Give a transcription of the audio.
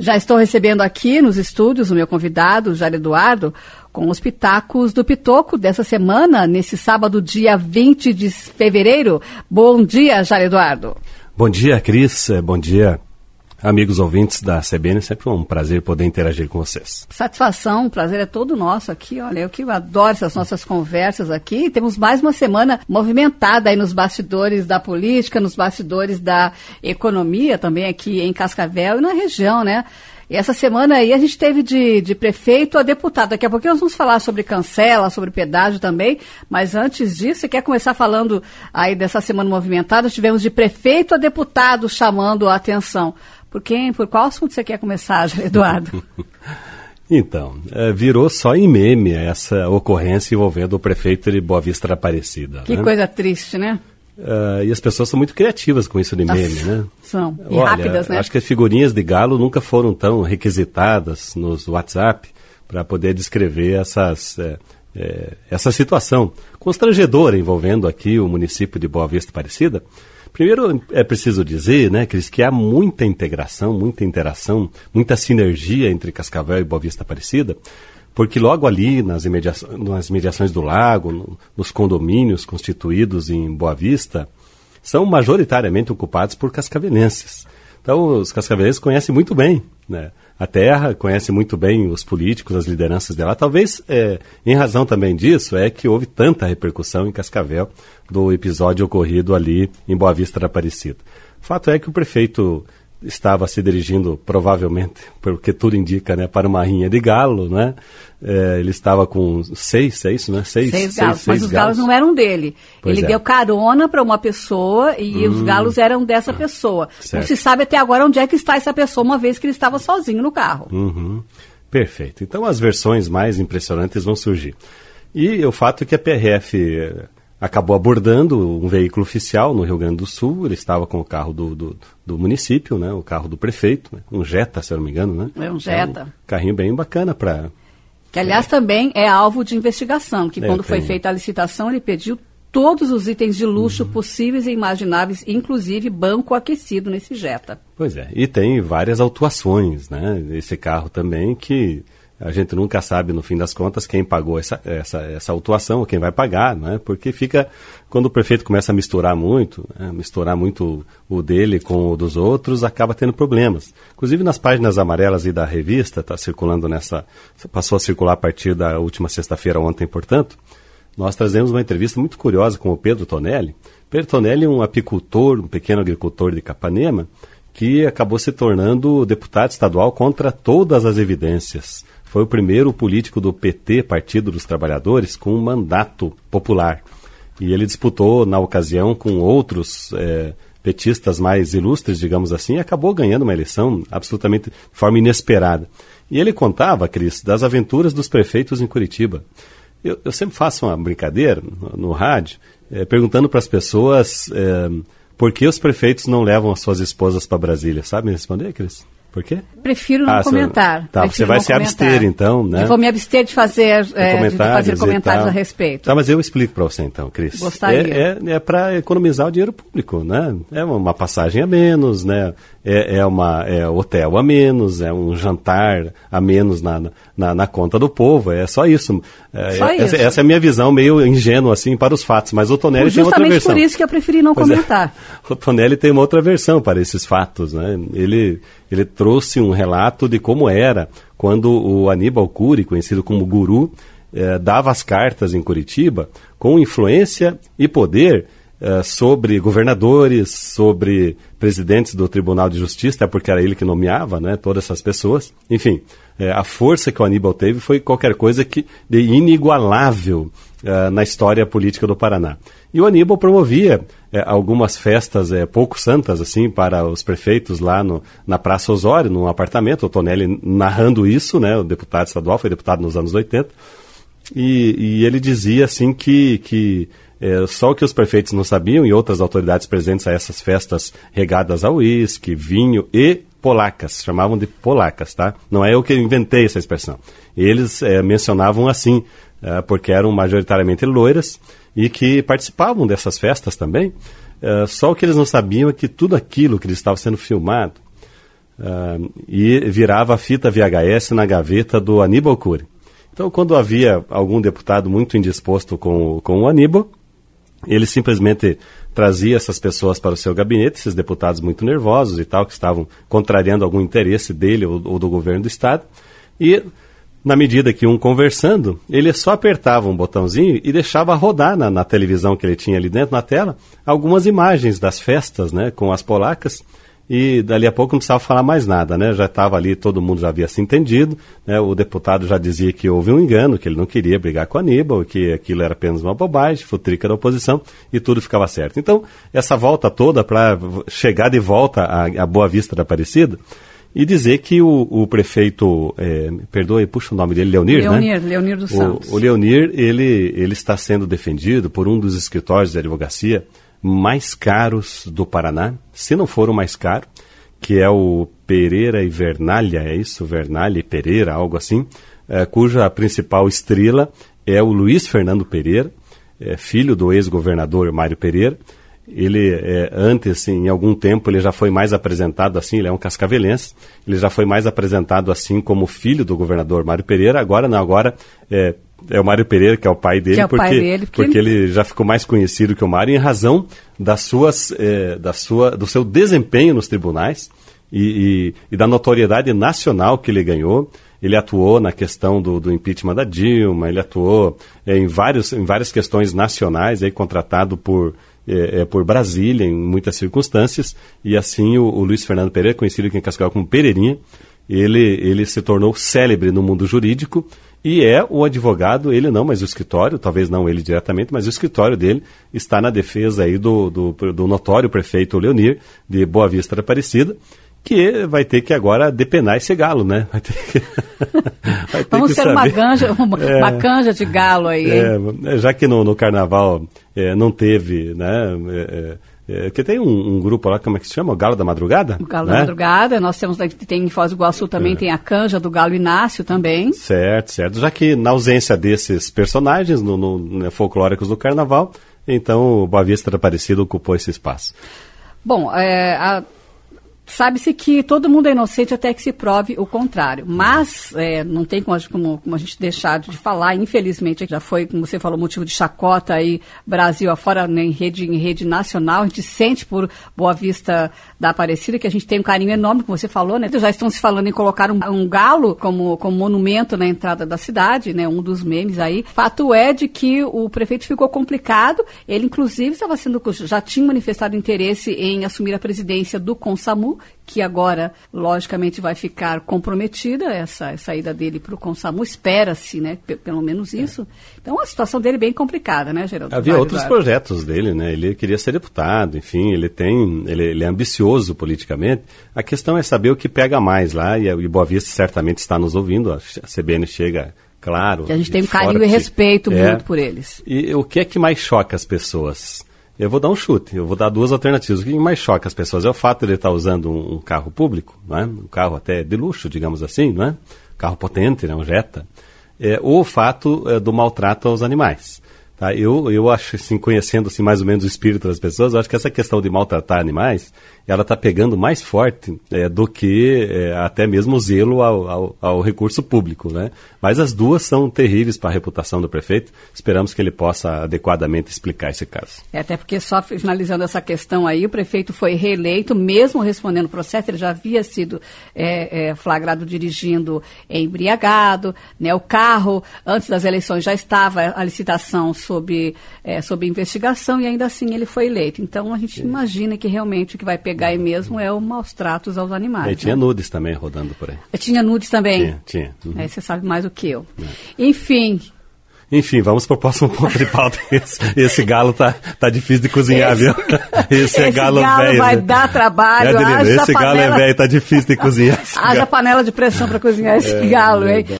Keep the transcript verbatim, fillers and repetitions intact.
Já estou recebendo aqui nos estúdios o meu convidado, Jair Eduardo, com os pitacos do Pitoco dessa semana, nesse sábado, dia vinte de fevereiro. Bom dia, Jair Eduardo. Bom dia, Cris. Bom dia, amigos ouvintes da C B N. Sempre um prazer poder interagir com vocês. Satisfação, o prazer é todo nosso aqui. Olha, eu que adoro essas nossas conversas aqui. Temos mais uma semana movimentada aí nos bastidores da política, nos bastidores da economia, também aqui em Cascavel e na região, né? E essa semana aí a gente teve de, de prefeito a deputado. Daqui a pouquinho nós vamos falar sobre cancela, sobre pedágio também. Mas antes disso, você quer começar falando aí dessa semana movimentada? Tivemos de prefeito a deputado chamando a atenção. Por quem, por qual assunto você quer começar, Eduardo? Então, virou só em meme essa ocorrência envolvendo o prefeito de Boa Vista da Aparecida. Que né? Coisa triste, né? Uh, e as pessoas são muito criativas com isso de meme, Nossa, né? São, e Olha, rápidas, né? Acho que as figurinhas de galo nunca foram tão requisitadas nos WhatsApp para poder descrever essas, é, é, essa situação constrangedora envolvendo aqui o município de Boa Vista Aparecida. Primeiro, é preciso dizer, né, Cris, que há muita integração, muita interação, muita sinergia entre Cascavel e Boa Vista Aparecida, porque logo ali, nas, imediaç nas mediações do lago, no, nos condomínios constituídos em Boa Vista, são majoritariamente ocupados por cascavelenses. Então, os cascavelenses conhecem muito bem, né, a terra, conhecem muito bem os políticos, as lideranças dela. Talvez, é, em razão também disso, é que houve tanta repercussão em Cascavel do episódio ocorrido ali em Boa Vista da Aparecida. O fato é que o prefeito estava se dirigindo, provavelmente, porque tudo indica, né, para uma rinha de galo, né? É, ele estava com seis, é isso, né? Seis, seis seis galos, seis, mas seis os galos não eram dele. Pois ele é. deu carona para uma pessoa e hum. os galos eram dessa pessoa. Certo. Não se sabe até agora onde é que está essa pessoa, uma vez que ele estava sozinho no carro. Uhum. Perfeito. Então as versões mais impressionantes vão surgir. E o fato é que a P R F acabou abordando um veículo oficial no Rio Grande do Sul. Ele estava com o carro do, do, do município, né, o carro do prefeito, né, um Jetta, se eu não me engano, né? É um Jetta. É um carrinho bem bacana para... Que, aliás, é. também é alvo de investigação, que é, quando tem... foi feita a licitação, ele pediu todos os itens de luxo uhum. possíveis e imagináveis, inclusive banco aquecido nesse Jetta. Pois é, e tem várias autuações, né? Esse carro também que... A gente nunca sabe, no fim das contas, quem pagou essa, essa, essa autuação, ou quem vai pagar, né? Porque fica, quando o prefeito começa a misturar muito, né? misturar muito o dele com o dos outros, acaba tendo problemas. Inclusive nas páginas amarelas e da revista, está circulando nessa, passou a circular a partir da última sexta-feira, ontem, portanto, nós trazemos uma entrevista muito curiosa com o Pedro Tonelli. Pedro Tonelli é um apicultor, um pequeno agricultor de Capanema, que acabou se tornando deputado estadual contra todas as evidências. Foi o primeiro político do P T, Partido dos Trabalhadores, com um mandato popular. E ele disputou, na ocasião, com outros é, petistas mais ilustres, digamos assim, e acabou ganhando uma eleição absolutamente de forma inesperada. E ele contava, Cris, das aventuras dos prefeitos em Curitiba. Eu, eu sempre faço uma brincadeira no, no rádio, é, perguntando para as pessoas é, por que os prefeitos não levam as suas esposas para Brasília. Sabe me responder, Cris? Por quê? Prefiro não ah, comentar. Tá, Prefiro você vai não se comentar. abster, então, né? Eu vou me abster de fazer, é, comentários, de fazer comentários a respeito. Tá, mas eu explico para você, então, Cris. Gostaria. É, é, é para economizar o dinheiro público, né? É uma passagem a menos, né? É, é, uma, é hotel a menos, é um jantar a menos na, na, na conta do povo, é só isso. É, só essa, isso. Essa é a minha visão meio ingênua, assim, para os fatos, mas o Tonelli tem outra versão. Justamente por isso que eu preferi não pois comentar. É, o Tonelli tem uma outra versão para esses fatos, né? Ele, ele trouxe um relato de como era quando o Aníbal Cury, conhecido como Guru, eh, dava as cartas em Curitiba com influência e poder Uh, sobre governadores, sobre presidentes do Tribunal de Justiça, até porque era ele que nomeava, né, todas essas pessoas. Enfim, eh, a força que o Aníbal teve foi qualquer coisa que, de inigualável uh, na história política do Paraná. E o Aníbal promovia eh, algumas festas eh, pouco santas assim, para os prefeitos lá no, na Praça Osório, num apartamento. O Tonelli narrando isso, né, o deputado estadual, foi deputado nos anos oitenta, e, e ele dizia assim que... que É, só o que os prefeitos não sabiam e outras autoridades presentes a essas festas regadas a uísque, vinho e polacas, chamavam de polacas, tá? Não é eu que inventei essa expressão. Eles é, mencionavam assim, é, porque eram majoritariamente loiras e que participavam dessas festas também, é, só o que eles não sabiam é que tudo aquilo que estava sendo filmado uh, e virava a fita V H S na gaveta do Aníbal Cury. Então, quando havia algum deputado muito indisposto com, com o Aníbal, ele simplesmente trazia essas pessoas para o seu gabinete, esses deputados muito nervosos e tal, que estavam contrariando algum interesse dele ou, ou do governo do Estado, e na medida que um conversando, ele só apertava um botãozinho e deixava rodar na, na televisão que ele tinha ali dentro, na tela, algumas imagens das festas, né, com as polacas, e dali a pouco não precisava falar mais nada, né, já estava ali, todo mundo já havia se entendido, né, o deputado já dizia que houve um engano, que ele não queria brigar com Aníbal, que aquilo era apenas uma bobagem, futrica da oposição, e tudo ficava certo. Então, essa volta toda para chegar de volta à, à Boa Vista da Aparecida, e dizer que o, o prefeito, é, perdoe, puxa o nome dele, Leonir, Leonir, né? Leonir dos Santos. O, o Leonir, ele, ele está sendo defendido por um dos escritórios de advocacia mais caros do Paraná, se não for o mais caro, que é o Pereira e Vernalha, é isso? Vernalha e Pereira, algo assim, é, cuja principal estrela é o Luiz Fernando Pereira, é, filho do ex-governador Mário Pereira. Ele, é, antes, em algum tempo, ele já foi mais apresentado assim, ele é um cascavelense, ele já foi mais apresentado assim como filho do governador Mário Pereira, agora não, agora é, é o Mário Pereira que é o pai dele, que é o porque, pai dele, porque... porque ele já ficou mais conhecido que o Mário em razão das suas, é, da sua, do seu desempenho nos tribunais e, e, e da notoriedade nacional que ele ganhou. Ele atuou na questão do, do impeachment da Dilma, ele atuou é, em, vários, em várias questões nacionais, aí, contratado por... É, é, por Brasília, em muitas circunstâncias, e assim o, o Luiz Fernando Pereira, conhecido aqui em Cascavel como Pereirinha, ele, ele se tornou célebre no mundo jurídico e é o advogado, ele não, mas o escritório, talvez não ele diretamente, mas o escritório dele está na defesa aí do, do, do notório prefeito Leonir, de Boa Vista da Aparecida, que vai ter que agora depenar esse galo, né? Vai ter que, vai ter Vamos que ter saber. uma, ganja, uma, é, uma canja de galo aí. É, já que no, no carnaval é, não teve, né? É, é, que tem um, um grupo lá, como é que se chama? O Galo da Madrugada? O Galo né? da Madrugada, nós temos, tem em Foz do Iguaçu também, é. tem a canja do Galo Inácio também. Certo, certo. Já que na ausência desses personagens no, no, no folclóricos do carnaval, então o Boa Vista da Aparecida ocupou esse espaço. Bom, é, a... sabe-se que todo mundo é inocente até que se prove o contrário, mas é, não tem como, como, como a gente deixar de falar, infelizmente, já foi, como você falou, motivo de chacota aí, Brasil afora, né, em, rede, em rede nacional, a gente sente por Boa Vista da Aparecida, que a gente tem um carinho enorme, como você falou, né, já estão se falando em colocar um, um galo como, como monumento na entrada da cidade, né, um dos memes aí. Fato é de que o prefeito ficou complicado, ele inclusive estava sendo, já tinha manifestado interesse em assumir a presidência do Consamu, que agora, logicamente, vai ficar comprometida, essa saída dele para o Consamu, espera-se, né, p- pelo menos isso. É. Então, a situação dele é bem complicada, né, Geraldo? Havia Vários outros vários. projetos dele, né, ele queria ser deputado, enfim, ele tem, ele, ele é ambicioso politicamente. A questão é saber o que pega mais lá, e a e Boa Vista certamente está nos ouvindo, a C B N chega, claro. Que a gente tem um carinho e respeito é, muito por eles. E o que é que mais choca as pessoas? Eu vou dar um chute, eu vou dar duas alternativas. O que mais choca as pessoas é o fato de ele estar usando um, um carro público, né? Um carro até de luxo, digamos assim, né? Um carro potente, né? Um Jetta. É, ou o fato é, do maltrato aos animais. Tá? Eu, eu acho, assim, conhecendo assim, mais ou menos o espírito das pessoas, eu acho que essa questão de maltratar animais, ela está pegando mais forte é, do que é, até mesmo o zelo ao, ao, ao recurso público, né? Mas as duas são terríveis para a reputação do prefeito. Esperamos que ele possa adequadamente explicar esse caso. É, até porque, só finalizando essa questão aí, o prefeito foi reeleito, mesmo respondendo o processo, ele já havia sido é, é, flagrado dirigindo embriagado, né? O carro, antes das eleições, já estava a licitação sob, é, sob investigação e ainda assim ele foi eleito. Então, a gente Sim. imagina que realmente o que vai pegar aí mesmo é o maus tratos aos animais. E tinha né? nudes também rodando por aí. Tinha nudes também? Tinha, tinha. Uhum. Aí você sabe mais do que eu. É. Enfim... Enfim, vamos para o próximo ponto de pauta. Esse, esse galo tá, tá difícil de cozinhar, esse, viu? Esse, é galo velho. Esse galo vai né? dar trabalho. É, esse panela, galo é velho, tá difícil de cozinhar. Haja panela de pressão para cozinhar esse é, galo, hein?